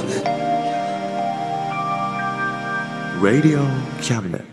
Radio Cabinet。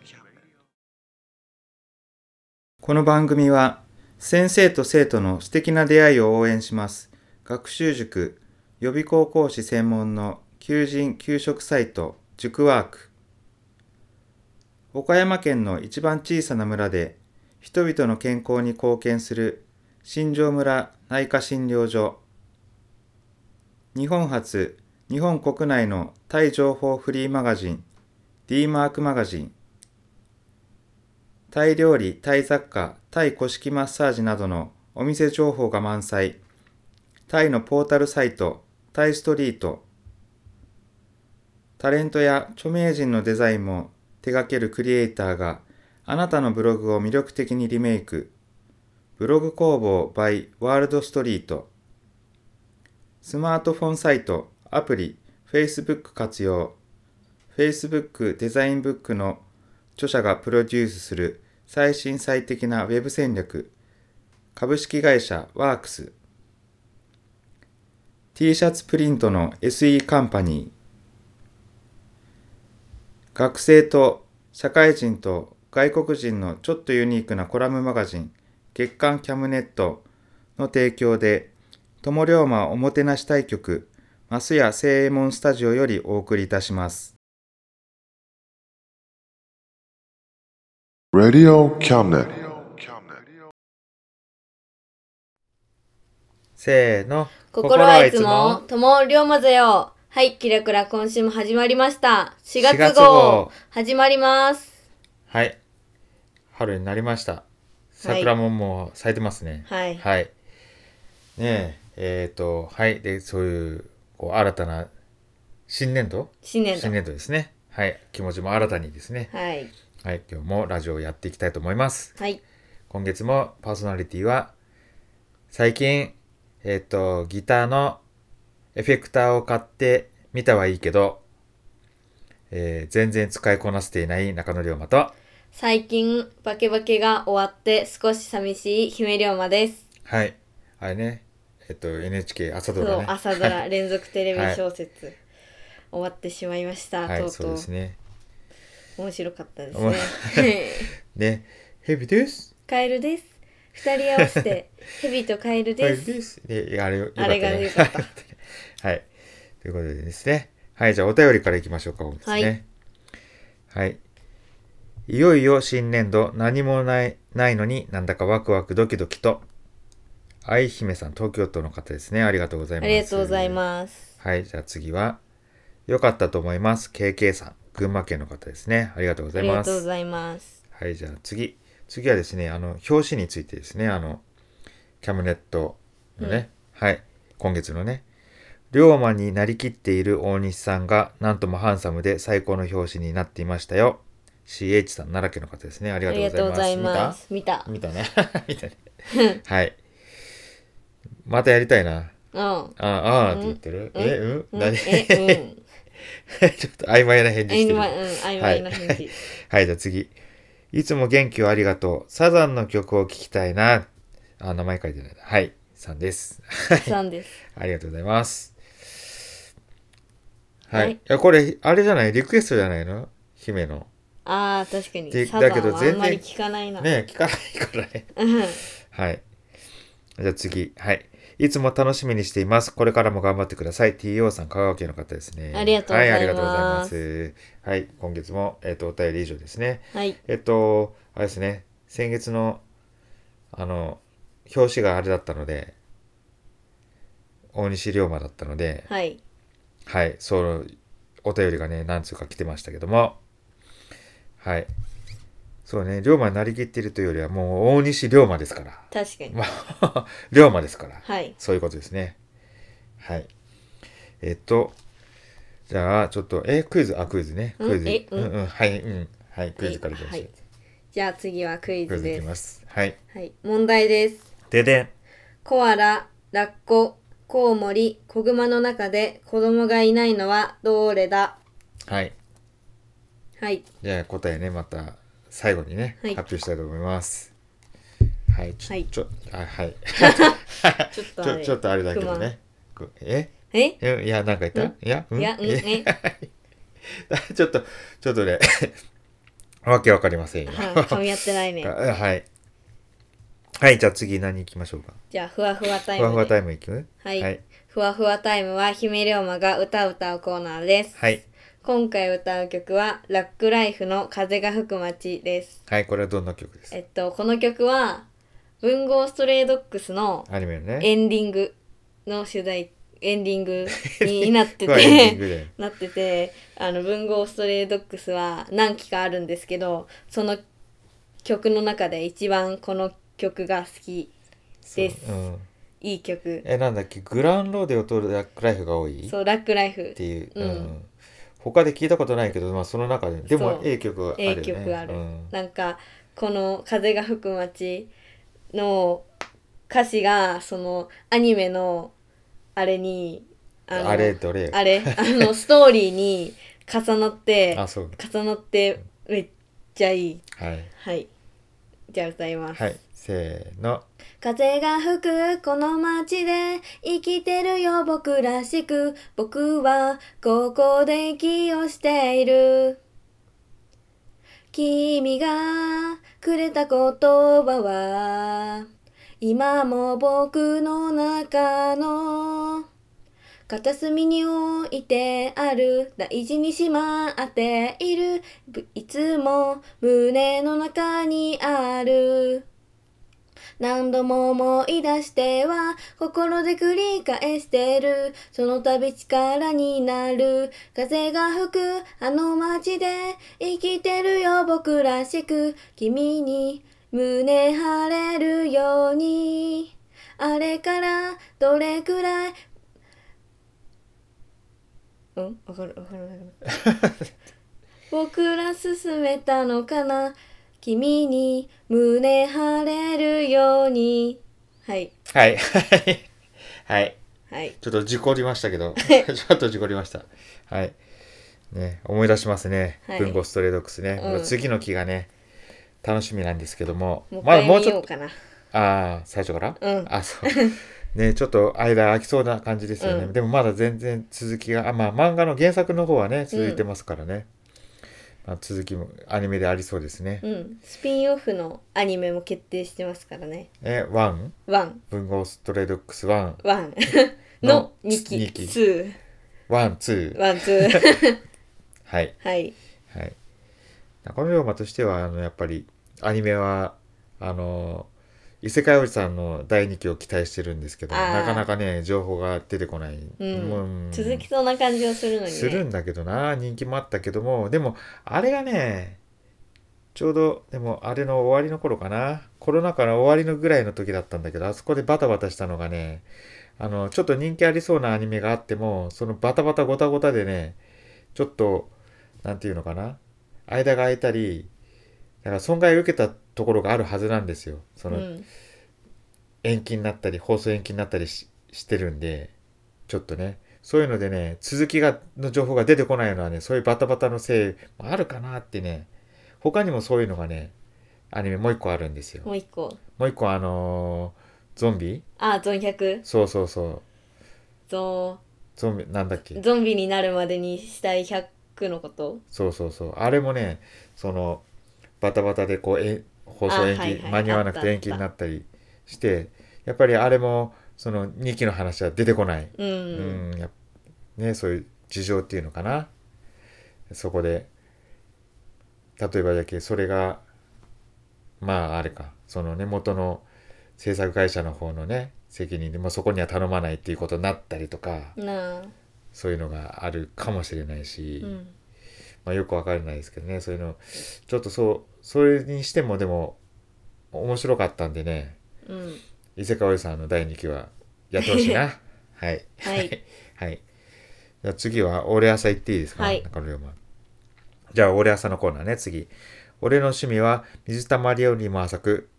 この番組は先生と生徒の素敵な出会いを応援します学習塾予備高校師専門の求人・給食サイト塾ワーク。岡山県の一番小さな村で人々の健康に貢献する新庄村内科診療所。日本初、日本国内のタイ情報フリーマガジン D マークマガジン。タイ料理、タイ雑貨、タイ古式マッサージなどのお店情報が満載。タイのポータルサイト、タイストリート。タレントや著名人のデザインも手掛けるクリエイターがあなたのブログを魅力的にリメイク。ブログ工房 by ワールドストリート。スマートフォンサイト、アプリ、Facebook 活用。Facebook デザインブックの著者がプロデュースする最新最適なウェブ戦略。株式会社ワークス。T シャツプリントの SE カンパニー。学生と社会人と外国人のちょっとユニークなコラムマガジン月刊キャムネットの提供で友龍馬おもてなし対局増屋正右衛門スタジオよりお送りいたします。 Radio Cabinet。 せーの。 心はいつも友龍馬ぜよ。はい、キラクラ今週も始まりました。4月号始まります。 はい、春になりました。桜ももう咲いてますね。 はい、 はい、ねえはい。でそういう新たな新年度ですね。はい、気持ちも新たにですね。 はい、 はい、今日もラジオをやっていきたいと思います。 はい、 今月もパーソナリティは最近ギターのエフェクターを買ってみたはいいけど、全然使いこなせていない中野龍馬と、 最近バケバケが終わって少し寂しい姫龍馬です。 はい、あれね、NHK 朝ドラね。 そう、朝ドラ連続テレビ小説、はい、終わってしまいました。 はい、 とうとう。 そうですね。 面白かったですね。 ね、ヘビです。 カエルです。二人合わせてヘビとカエルです。 あれよかったね。 あれが良かった。 はい。ということでですね。はい、じゃあお便りからいきましょうか。ですね。はい。はい。いよいよ新年度、何もないのになんだかワクワクドキドキと。愛姫さん、東京都の方ですね。ありがとうございます。 ありがとうございます。 はい、じゃあ次は、よかったと思います。KK さん、群馬県の方ですね。ありがとうございます。 ありがとうございます。 はい、じゃあ次はですね、表紙についてですね、キャムネットのね、はい、今月のね、龍馬になりきっている大西さんがなんともハンサムで最高の表紙になっていましたよ。CH さん、奈良県の方ですね。ありがとうございます。 見たね。見たね。はい。またやりたいな。って言ってる。何ちょっと曖昧な返事してる。 曖昧な返事。 はい、じゃあ次。いつも元気をありがとう。サザンの曲を聴きたいな。名前書いてないな。はい、さんです。 さんです。 ありがとうございます。はい。いや、これ、あれじゃない？リクエストじゃないの？姫の。 ああ、確かに。 だけど全然あんまり聞かないな。 ね、聞かないからね。はい。じゃあ次。はい。いつも楽しみにしています。これからも頑張ってください。TO さん、香川県の方ですね。 ありがとうございます。 はい、ありがとうございます。はい、今月も、お便り以上ですね。 はい。 あれですね、先月の、表紙があれだったので、大西龍馬だったので、 はい。 はい、お便りがね、何通か来てましたけども、はい。そうね、龍馬になりきっているというよりはもう大西龍馬ですから。 確かに。 龍馬ですから。 はい。 そういうことですね。はい。じゃあちょっとクイズね。クイズ。はい、はい、クイズからいきましょう。 じゃあ次はクイズです。 クイズいきます。はい。 はい。問題です。 ででん。 コアラ、ラッコ、コウモリ、子グマの中で子供がいないのはどれだ？ はい。 はい。 じゃあ答えね、また最後にね、 はい、 発表したいと思います。はい。はい。 ちょっとちょっとあれだけどね。 えいや、なんか言った？いや、 いや、 ちょっとね、わけわかりませんよ。 噛み合ってないね。 はい。はい、じゃあ次何行きましょうか。 じゃあ、ふわふわタイムで。 ふわふわタイム行く？ はい。ふわふわタイムは姫龍馬が歌うコーナーです。 はい。 今回歌う曲はラックライフの風が吹く街です。 はい、これはどんな曲ですか？ この曲は文豪ストレイドッグスのアニメのね。 エンディングのエンディングになってエンディングでなってて、文豪ストレイドッグスは何期かあるんですけど、その曲の中で一番この曲が好きです。いい曲。 なんだっけ、グランローで踊るラックライフが多い？ そう、ラックライフっていう。他で聞いたことないけど、まあその中ででも曲あるよね。 曲ある。なんかこの風が吹く街の歌詞がそのアニメのあれにどれ？ ストーリーに重なってめっちゃいい。はい。じゃあ歌います。 はい。せーの。 風が吹くこの街で生きてるよ僕らしく、僕はここで息をしている。君がくれた言葉は今も僕の中の片隅に置いてある、大事にしまっている、いつも胸の中にある。何度も思い出しては心で繰り返してる、その度力になる。風が吹くあの街で生きてるよ僕らしく、君に胸張れるように。あれからどれくらいわかる僕ら進めたのかな、君に胸張れるように。はいはいはい、 はい、 ちょっと事故りましたけどちょっと事故りました。はいね、思い出しますね、文豪ストレイドッグスね、次の期がね楽しみなんですけども、 まだもうちょっと最初から、そうね、ちょっと間空きそうな感じですよね、でもまだ全然続きが漫画の原作の方はね続いてますからね、続きもアニメでありそうですね。 スピンオフのアにメも決定してますからね。 1文豪ストレイドッグス1 の2期2 ワンツーはいはい中野龍馬としてはやっぱりアニメは異世界おじさんの第2期を期待してるんですけど、なかなかね情報が出てこない、 続きそうな感じはするのにね。 するんだけどな、人気もあったけども、でもあれがねちょうどでもあれの終わりの頃かな、コロナ禍の終わりのぐらいの時だったんだけど、あそこでバタバタしたのがね、ちょっと人気ありそうなアニメがあっても、そのバタバタゴタゴタでねちょっとなんていうのかな、間が空いたり、だから損害を受けたところがあるはずなんですよ。その、延期になったり放送延期になったり してるんで、ちょっとねそういうのでね続きの情報が出てこないのはね、そういうバタバタのせいもあるかなってね。他にもそういうのがねアニメもう一個あるんですよ。 もう一個ゾンビ、 ゾン100、 そうゾンビなんだっけ、 ゾンビになるまでにしたい100のこと。 そうあれもねそのバタバタでこう放送延期、間に合わなくて延期になったりして、やっぱりあれもその2期の話は出てこない、ね、そういう事情っていうのかな。そこで例えばだけそれがあれか、そのね元の制作会社の方のね責任でもそこには頼まないっていうことになったりとか、そういうのがあるかもしれないし、よくわからないですけどね、そういうのちょっとそれにしてもでも面白かったんでね、伊勢川さんの第2期はやってほしいなはいはいじゃあ次は俺朝行っていいですか、中野龍馬。じゃあ俺朝のコーナーね。次、俺の趣味は水たまりよりも浅く、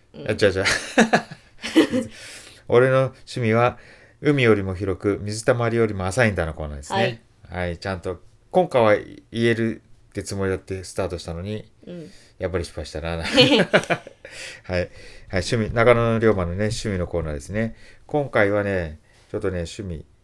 俺の趣味は海よりも広く水たまりよりも浅いんだのコーナーですね。はい、ちゃんと今回は言えるってつもりだってスタートしたのに、やっぱり失敗したな趣味、中野龍馬のね趣味のコーナーですね。今回はねちょっとね趣味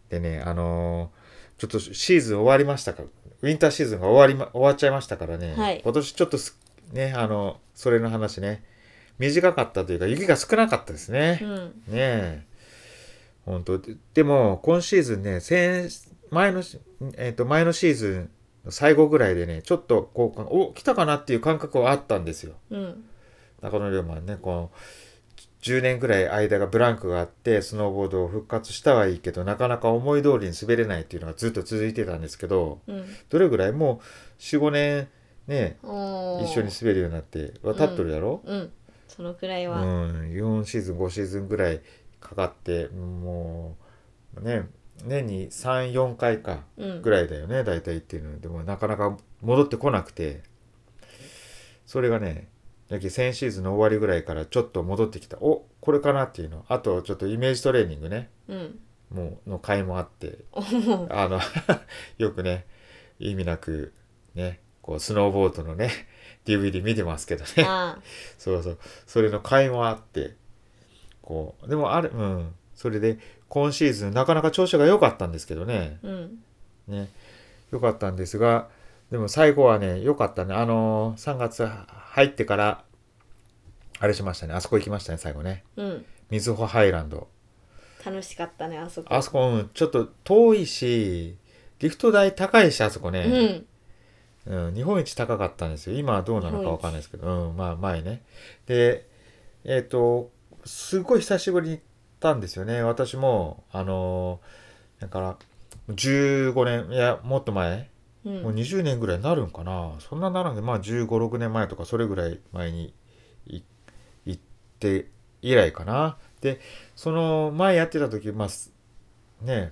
でね、ちょっとシーズン終わりましたから、ウィンターシーズンが終わっちゃいましたからね、 はい、 今年ちょっとね、それの話ね、短かったというか、雪が少なかったですね。ねえ。本当でも、今シーズンね、前のシーズンの最後ぐらいでね、ちょっと来たかなっていう感覚はあったんですよ。中野龍馬はね、10年ぐらい間がブランクがあって、スノーボードを復活したはいいけど、なかなか思い通りに滑れないっていうのがずっと続いてたんですけど、どれぐらいもう4、5年ね、一緒に滑るようになって経っとるやろ、 そのくらいは。 4シーズン、5シーズンぐらいかかって、もう、ね、年に3、4回かぐらいだよね、大体っていうのでもなかなか戻ってこなくて、それがね、先シーズンの終わりぐらいからちょっと戻ってきた。これかなっていうの。あと、ちょっとイメージトレーニングね。もう、の会もあって、よくね、意味なく、ね、スノーボードのね、DVD 見てますけどね。そうそう。それの会もあって、でもそれで、今シーズンなかなか調子が良かったんですけどね。ね、良かったんですが、でも最後はね、良かったね。3月入ってから、あれしましたね。あそこ行きましたね、最後ね。瑞穂ハイランド。 楽しかったね、あそこ。 あそこ、ちょっと遠いし、リフト代高いし、あそこね。日本一高かったんですよ。今はどうなのかわかんないですけど。まあ前ね。で、すごい久しぶりに行ったんですよね。私も、だから、15年、いや、もっと前、もう20年ぐらいになるんかな。そんなならんけど、まあ15、6年前とか、それぐらい前に行って以来かな。で、その前やってた時、まあ、ね、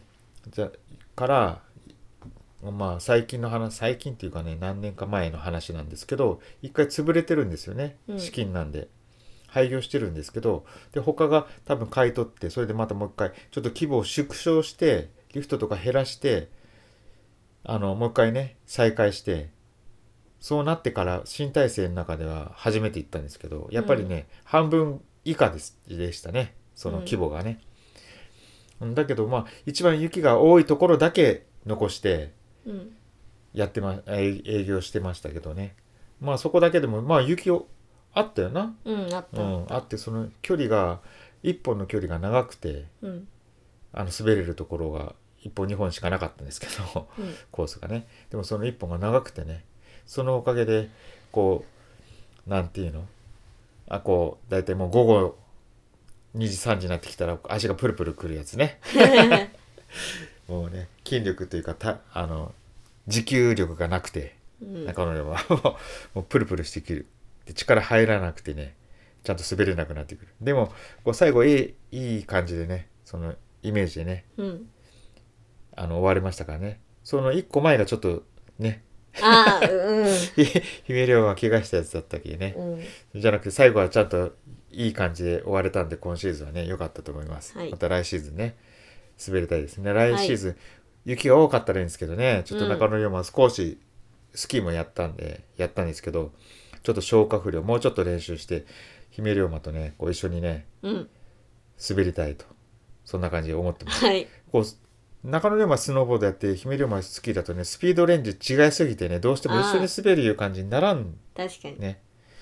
まあ最近っていうかね、何年か前の話なんですけど、一回潰れてるんですよね。資金なんで。廃業してるんですけど、で、他が多分買い取って、それでまたもう一回、ちょっと規模を縮小して、リフトとか減らして、もう一回ね、再開して、そうなってから新体制の中では初めて行ったんですけど、やっぱりね、半分以下でしたね。その規模がね。だけど、まあ、一番雪が多いところだけ残して、営業してましたけどね。まあ、そこだけでも、まあ、雪を、あったよな。あって、その距離が、一本の距離が長くて、滑れるところが、1本2本しかなかったんですけど、コースがね。でもその1本が長くてね、そのおかげで、なんていうの、だいたいもう午後2時3時になってきたら足がプルプルくるやつね。もうね、筋力というか持久力がなくて、中野はもうプルプルしてくる。で、力入らなくてね、ちゃんと滑れなくなってくる。でも最後いい感じでね、そのイメージでね、終わりましたからね。その1個前がちょっとね、姫亮が怪我したやつだったっけね、じゃなくて最後はちゃんといい感じで終われたんで、今シーズンはね良かったと思います。また来シーズンね滑りたいですね。来シーズン、雪が多かったらいいんですけどね、ちょっと中野龍馬少しスキーもやったんですけど、ちょっと消化不良、もうちょっと練習して姫龍馬とね一緒にね、滑りたいと、そんな感じで思ってます。中野龍馬スノーボードやって姫龍馬スキーだとね、スピードレンジ違いすぎてね、どうしても一緒に滑るいう感じにならん。 確かにね。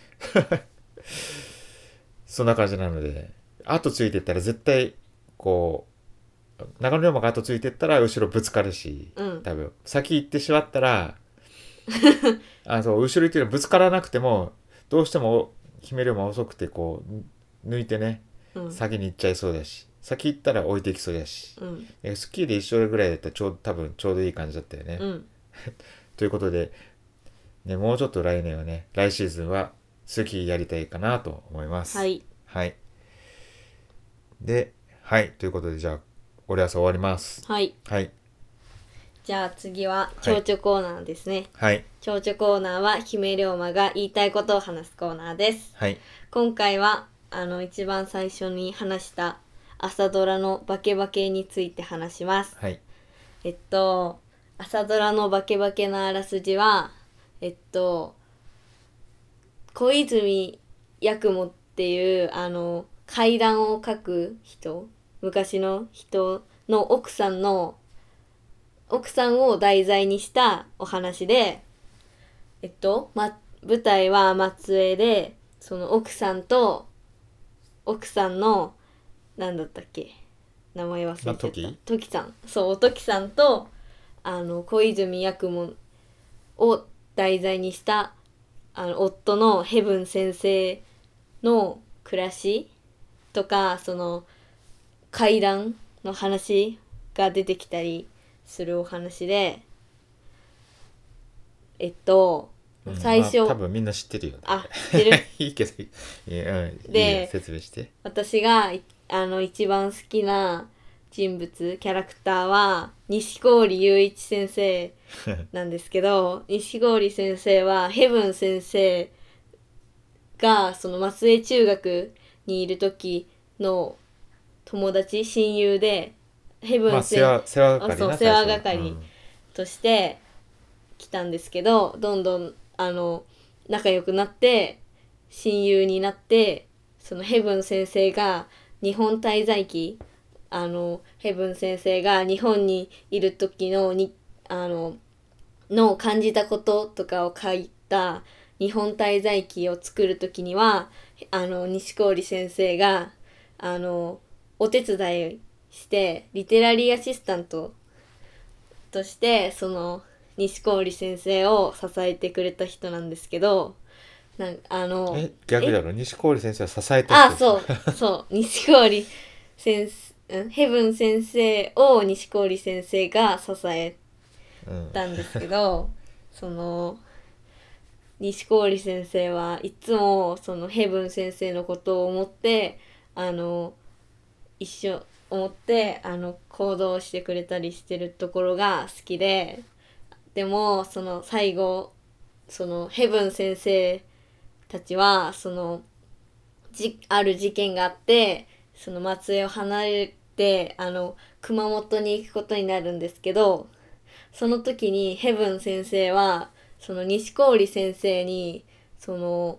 そんな感じなので、後ついてったら絶対中野龍馬が後ついてったら後ろぶつかるし、多分先行ってしまったら後ろ行ってるのぶつからなくても、どうしても姫龍馬遅くて抜いてね、先に行っちゃいそうだし、先行ったら置いていきそうだし、スキーで一緒ぐらいだったら多分ちょうどいい感じだったよね。ということで、ね、もうちょっと来シーズンはスキーやりたいかなと思います。で、ということで、じゃあ俺朝終わります。 じゃあ次は蝶々コーナーですね。蝶々コーナーは姫龍馬が言いたいことを話すコーナーです。今回は一番最初に話した朝ドラのバケバケについて話します。朝ドラのバケバケのあらすじは、小泉八雲っていう怪談を書く人、昔の人の奥さんの奥さんを題材にしたお話で、舞台は松江で、その奥さんと奥さんのなんだったっけ、名前忘れちゃった、時さん、そうお時さんと小泉八雲を題材にした夫のヘブン先生の暮らしとか、その怪談の話が出てきたりするお話で、最初、 多分みんな知ってるよね。 知ってるいいけどいい説明して。 私が一番好きな人物キャラクターは西郡雄一先生なんですけど西郡先生はヘブン先生がその松江中学にいる時の友達親友で、ヘブン先生、世話係として来たんですけど、どんどん仲良くなって親友になって、そのヘブン先生が日本滞在期、ヘブン先生が日本にいる時の感じたこととかを書いた日本滞在記を作る時には西郡先生がお手伝いしてリテラリーアシスタントとしてその西郡先生を支えてくれた人なんですけど、 逆だろ、西郡先生は支えた人。 そう西郡先生、ヘブン先生を西郡先生が支えたんですけど、その西郡先生はいつもそのヘブン先生のことを思って一緒思って行動してくれたりしてるところが好きで、でもその最後そのヘブン先生たちはそのある事件があってその松江を離れて熊本に行くことになるんですけど、その時にヘブン先生はその西郡先生にその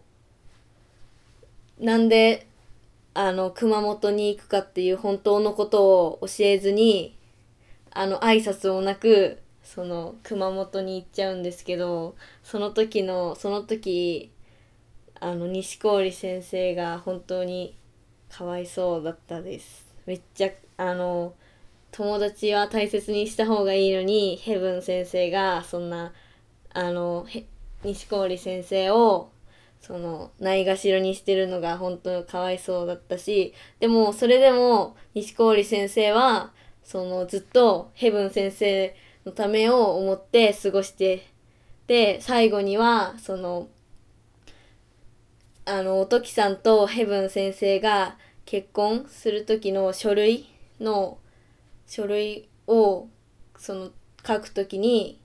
なんで熊本に行くかっていう本当のことを教えずに挨拶もなくその熊本に行っちゃうんですけど、その時西郡先生が本当にかわいそうだったです。めっちゃ友達は大切にした方がいいのにヘブン先生がそんな西郡先生をそのないがしろにしてるのが本当にかわいそうだったし、でもそれでも西郡先生はそのずっとヘブン先生のためを思って過ごしてで、最後にはそのおときさんとヘブン先生が結婚する時の書類をその書くときに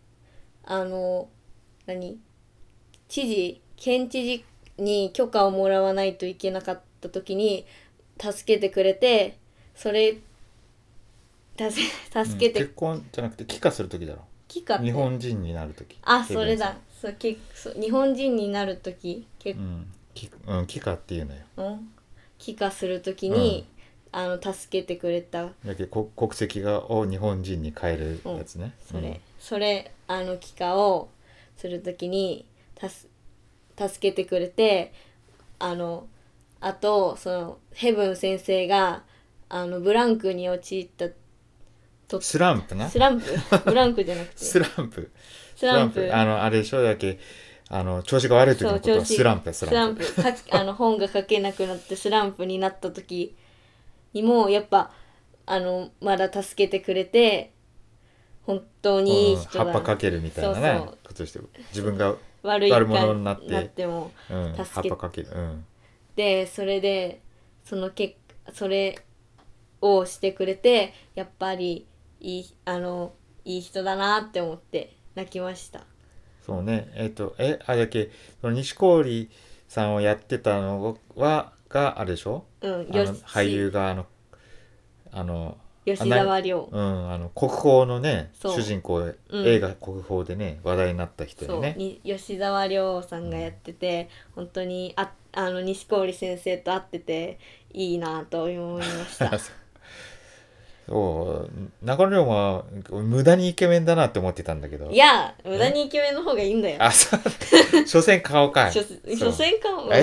県知事に許可をもらわないといけなかったときに助けてくれて、それ助けて、 結婚じゃなくて帰化するときだろ。 帰化って日本人になるとき。 それだ。日本人になるとき帰化っていうのよ。 帰化するときに、助けてくれた。 だけど国籍を日本人に変えるやつね。 それ帰化をするときに助けてくれて、あとそのヘブン先生がブランクに陥ったスランプな。 ブランクじゃなくてスランプあれでしょ、だけ調子が悪い時のことはスランプ本が書けなくなってスランプになった時にもやっぱまだ助けてくれて本当にいい人だ、 葉っぱかけるみたいなねことして自分が悪者になっても葉っぱかける、 でそれでそれをしてくれてやっぱりいい人だなって思って泣きました。 そうね。あれだけその西郡さんをやってたのがあれでしょ、俳優が吉沢亮、 国宝のね主人公、映画国宝でね話題になった人でね、 吉沢亮さんがやってて、本当に西郡先生と会ってていいなと思いました。 中野龍馬無駄にイケメンだなって思ってたんだけど。 いや、無駄にイケメンの方がいいんだよ。 あ、そう。所詮顔かい。 所詮顔は、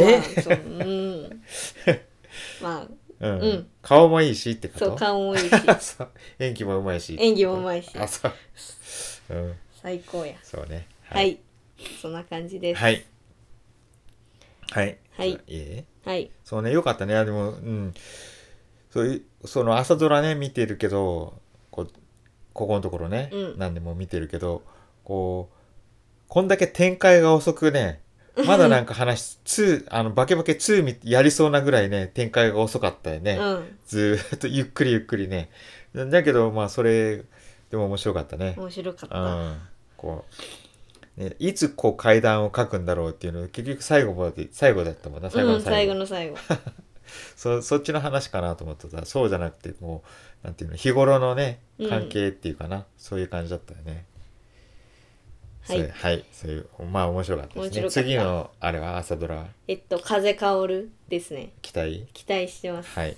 まあ、 顔もいいしってこと。 そう、顔もいいし。 演技もうまいし。 演技もうまいし。 あ、そう。 最高や。 そうね。 はい。そんな感じです。 はい。はい。 はい。はい。 そうね、よかったね。でも、その朝ドラね、見てるけど、ここのところね、何でも見てるけど、こんだけ展開が遅くね、まだなんかバケバケ2やりそうなぐらいね、展開が遅かったよね。ずーっとゆっくりゆっくりね。だけど、まあ、それでも面白かったね。 面白かった。 ね、いつ階段を書くんだろうっていうの結局最後だったもんな。最後の最後。そっちの話かなと思ってた。そうじゃなくて、もう、なんていうの、日頃のね、関係っていうかな。そういう感じだったよね。はい。そういう、まあ面白かったですね。次の、あれは朝ドラ。 風薫るですね。 期待してます。 はい。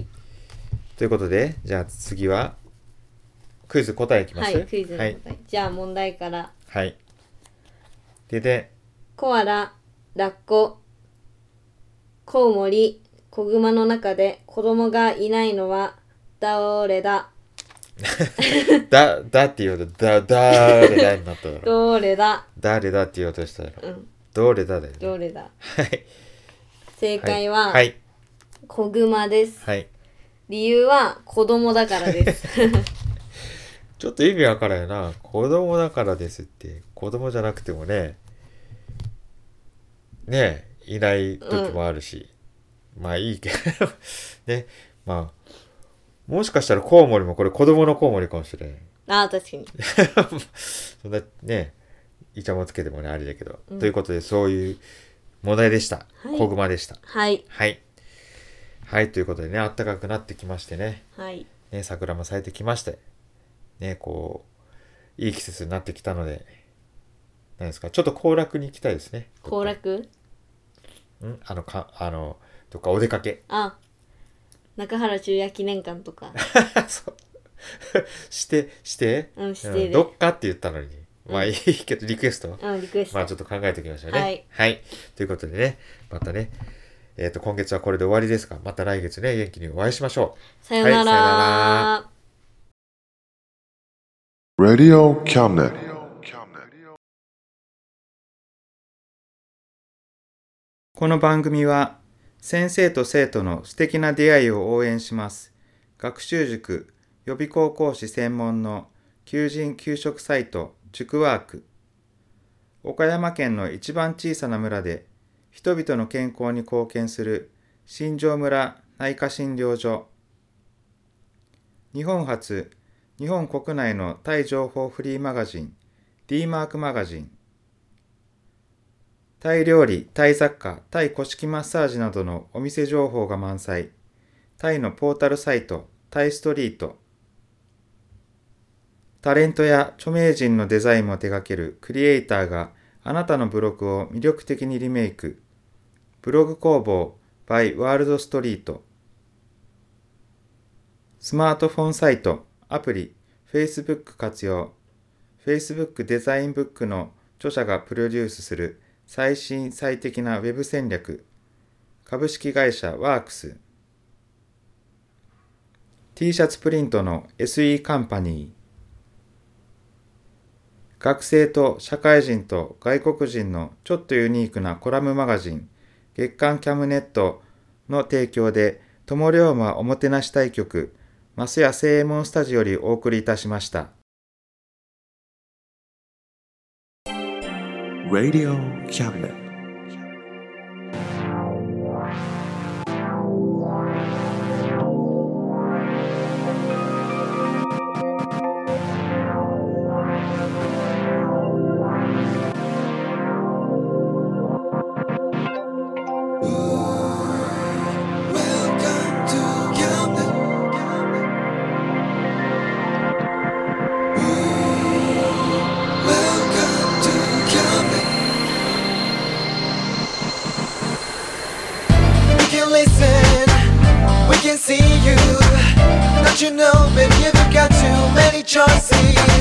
ということで、じゃあ次は、クイズ答えいきます。 はい、クイズの答え。じゃあ問題から。 はい。で、 コアラ、ラッコ、コウモリ、子グマの中で子供がいないのは誰だだって言うと誰だになっただろ。誰だって言おうとしたら。どれだだよね。 どれだ。 はい。 正解は、 はい。 子グマです。 はい。 理由は子供だからです。 ちょっと意味わからんよな。子供だからですって。子供じゃなくてもね、いない時もあるし。まあいいけど。ね。まあ、もしかしたらコウモリもこれ子供のコウモリかもしれん。 ああ、確かに。 そんなね、イチャもつけてもね、あれだけど。ということで、そういう問題でした。子グマでした。 はい。 はい、ということでね、暖かくなってきましてね。 はい。 ね、桜も咲いてきまして。ね、いい季節になってきたので、何ですか、ちょっと行楽に行きたいですね。 行楽？ どっかお出かけ。 中原中也記念館とか。 そう。して。 してどっかって言ったのに。まあいいけど、リクエスト。 リクエスト。 まあちょっと考えておきましょうね。はい。ということでね、またね、今月はこれで終わりですが、また来月ね、元気にお会いしましょう。 さよなら。 さよなら。 Radio Cabinet. この番組は先生と生徒の素敵な出会いを応援します。学習塾予備高校師専門の求人・求職サイト塾ワーク。岡山県の一番小さな村で人々の健康に貢献する新庄村内科診療所。日本初、日本国内のタイ情報フリーマガジン D マークマガジン。タイ料理、タイ雑貨、タイ古式マッサージなどのお店情報が満載。タイのポータルサイト、タイストリート。タレントや著名人のデザインも手掛けるクリエイターがあなたのブログを魅力的にリメイク。ブログ工房 by ワールドストリート。スマートフォンサイト、アプリ、Facebook 活用。Facebook デザインブックの著者がプロデュースする最新最適なウェブ戦略。株式会社ワークス。T シャツプリントの SE カンパニー。学生と社会人と外国人のちょっとユニークなコラムマガジン月刊キャムネットの提供で友龍馬おもてなし対局増屋正右衛門スタジオよりお送りいたしました。 Radio Cabinet. Listen, we can see you. you know, baby, you've got too many choices.